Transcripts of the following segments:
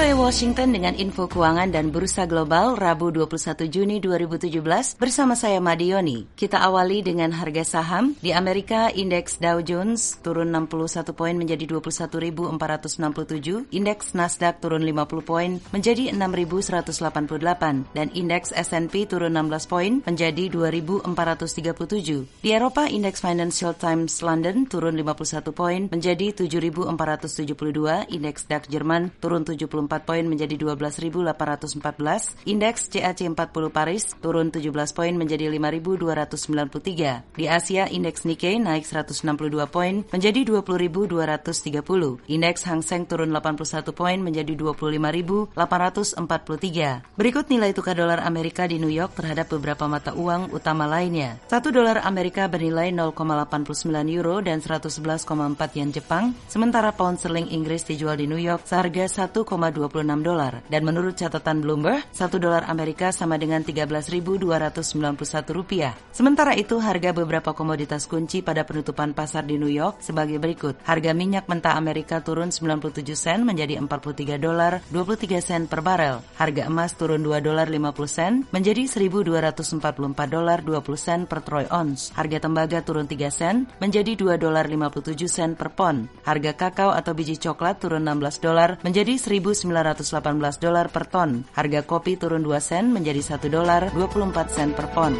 Mulai Washington dengan info keuangan dan bursa global Rabu 21 Juni 2017 bersama saya Madioni. Kita awali dengan harga saham. Di Amerika, indeks Dow Jones turun 61 poin menjadi 21.467, indeks Nasdaq turun 50 poin menjadi 6.188 dan indeks S&P turun 16 poin menjadi 2.437. Di Eropa, indeks Financial Times London turun 51 poin menjadi 7.472, indeks DAX Jerman turun 74 poin menjadi 12.814, indeks CAC 40 Paris turun 17 poin menjadi 5.293. Di Asia, indeks Nikkei naik 162 poin menjadi 20.230. Indeks Hang Seng turun 81 poin menjadi 25.843. Berikut nilai tukar dolar Amerika di New York terhadap beberapa mata uang utama lainnya. 1 dolar Amerika bernilai 0,89 euro dan 111,4 yen Jepang, sementara pound sterling Inggris dijual di New York seharga 1,26 dolar. Dan menurut catatan Bloomberg, 1 dolar Amerika sama dengan 13.291 rupiah. Sementara itu, harga beberapa komoditas kunci pada penutupan pasar di New York sebagai berikut. Harga minyak mentah Amerika turun 97 sen menjadi 43 dolar 23 sen per barel. Harga emas turun 2 dolar 50 sen menjadi 1.244 dolar 20 sen per troy ounce. Harga tembaga turun 3 sen menjadi 2 dolar 57 sen per pon. Harga kakao atau biji coklat turun 16 dolar menjadi 1.918 dolar per ton. Harga kopi turun 2 sen menjadi 1 dolar 24 sen per pon.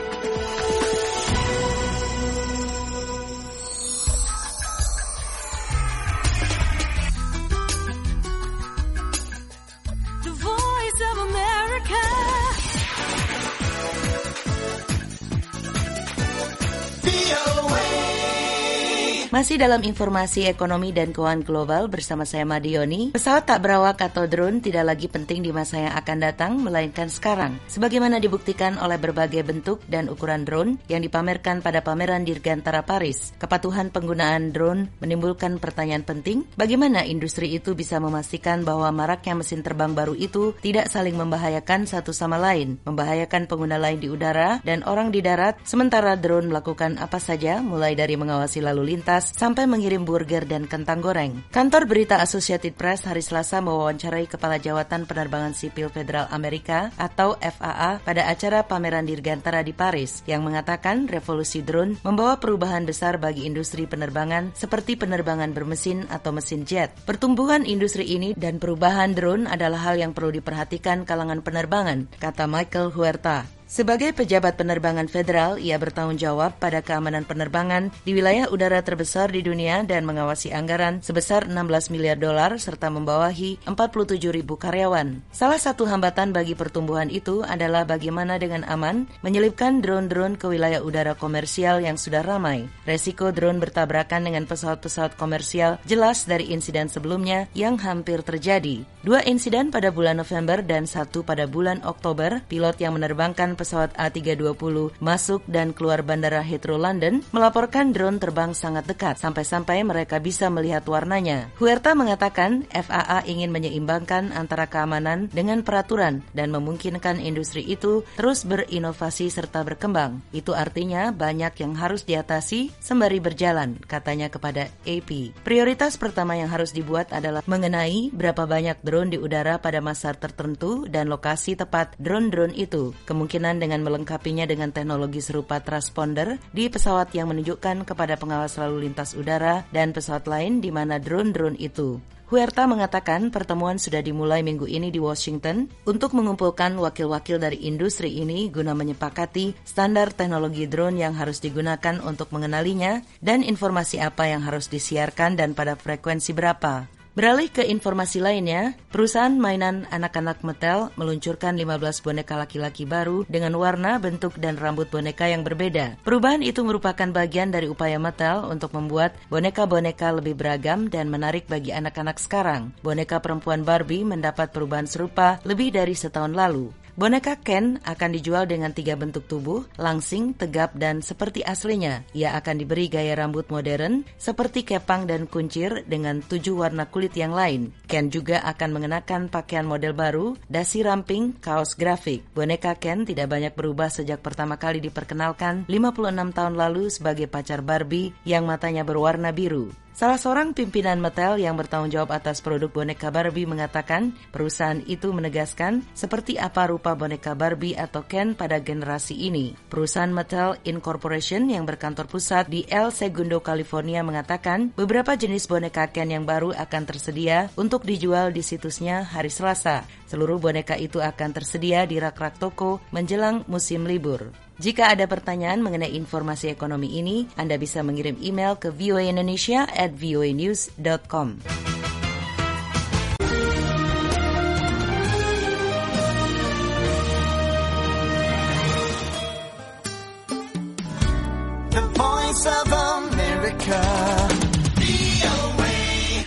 Masih dalam informasi ekonomi dan keuangan global bersama saya Madioni, pesawat tak berawak atau drone tidak lagi penting di masa yang akan datang, melainkan sekarang. Sebagaimana dibuktikan oleh berbagai bentuk dan ukuran drone yang dipamerkan pada pameran Dirgantara Paris. Kepatuhan penggunaan drone menimbulkan pertanyaan penting, bagaimana industri itu bisa memastikan bahwa maraknya mesin terbang baru itu tidak saling membahayakan satu sama lain, membahayakan pengguna lain di udara dan orang di darat, sementara drone melakukan apa saja, mulai dari mengawasi lalu lintas sampai mengirim burger dan kentang goreng. Kantor berita Associated Press hari Selasa mewawancarai Kepala Jawatan Penerbangan Sipil Federal Amerika atau FAA pada acara pameran Dirgantara di Paris yang mengatakan revolusi drone membawa perubahan besar bagi industri penerbangan seperti penerbangan bermesin atau mesin jet. Pertumbuhan industri ini dan perubahan drone adalah hal yang perlu diperhatikan kalangan penerbangan, kata Michael Huerta. Sebagai pejabat penerbangan federal, ia bertanggung jawab pada keamanan penerbangan di wilayah udara terbesar di dunia dan mengawasi anggaran sebesar 16 miliar dolar serta membawahi 47.000 karyawan. Salah satu hambatan bagi pertumbuhan itu adalah bagaimana dengan aman menyelipkan drone-drone ke wilayah udara komersial yang sudah ramai. Resiko drone bertabrakan dengan pesawat-pesawat komersial jelas dari insiden sebelumnya yang hampir terjadi. 2 insiden pada bulan November dan 1 pada bulan Oktober, pilot yang menerbangkan pesawat A320 masuk dan keluar bandara Heathrow London melaporkan drone terbang sangat dekat sampai-sampai mereka bisa melihat warnanya. Huerta mengatakan FAA ingin menyeimbangkan antara keamanan dengan peraturan dan memungkinkan industri itu terus berinovasi serta berkembang. Itu artinya banyak yang harus diatasi sembari berjalan, katanya kepada AP. Prioritas pertama yang harus dibuat adalah mengenai berapa banyak drone di udara pada masa tertentu dan lokasi tepat drone-drone itu. Kemungkinan dengan melengkapinya dengan teknologi serupa transponder di pesawat yang menunjukkan kepada pengawas lalu lintas udara dan pesawat lain di mana drone-drone itu. Huerta mengatakan pertemuan sudah dimulai minggu ini di Washington untuk mengumpulkan wakil-wakil dari industri ini guna menyepakati standar teknologi drone yang harus digunakan untuk mengenalinya dan informasi apa yang harus disiarkan dan pada frekuensi berapa. Beralih ke informasi lainnya, perusahaan mainan anak-anak Mattel meluncurkan 15 boneka laki-laki baru dengan warna, bentuk, dan rambut boneka yang berbeda. Perubahan itu merupakan bagian dari upaya Mattel untuk membuat boneka-boneka lebih beragam dan menarik bagi anak-anak sekarang. Boneka perempuan Barbie mendapat perubahan serupa lebih dari setahun lalu. Boneka Ken akan dijual dengan 3 bentuk tubuh, langsing, tegap, dan seperti aslinya. Ia akan diberi gaya rambut modern, seperti kepang dan kuncir dengan 7 warna kulit yang lain. Ken juga akan mengenakan pakaian model baru, dasi ramping, kaos grafik. Boneka Ken tidak banyak berubah sejak pertama kali diperkenalkan 56 tahun lalu sebagai pacar Barbie yang matanya berwarna biru. Salah seorang pimpinan Mattel yang bertanggung jawab atas produk boneka Barbie mengatakan perusahaan itu menegaskan seperti apa rupa boneka Barbie atau Ken pada generasi ini. Perusahaan Mattel Incorporation yang berkantor pusat di El Segundo, California mengatakan beberapa jenis boneka Ken yang baru akan tersedia untuk dijual di situsnya hari Selasa. Seluruh boneka itu akan tersedia di rak-rak toko menjelang musim libur. Jika ada pertanyaan mengenai informasi ekonomi ini, Anda bisa mengirim email ke voaindonesia@voanews.com. The Voice of America.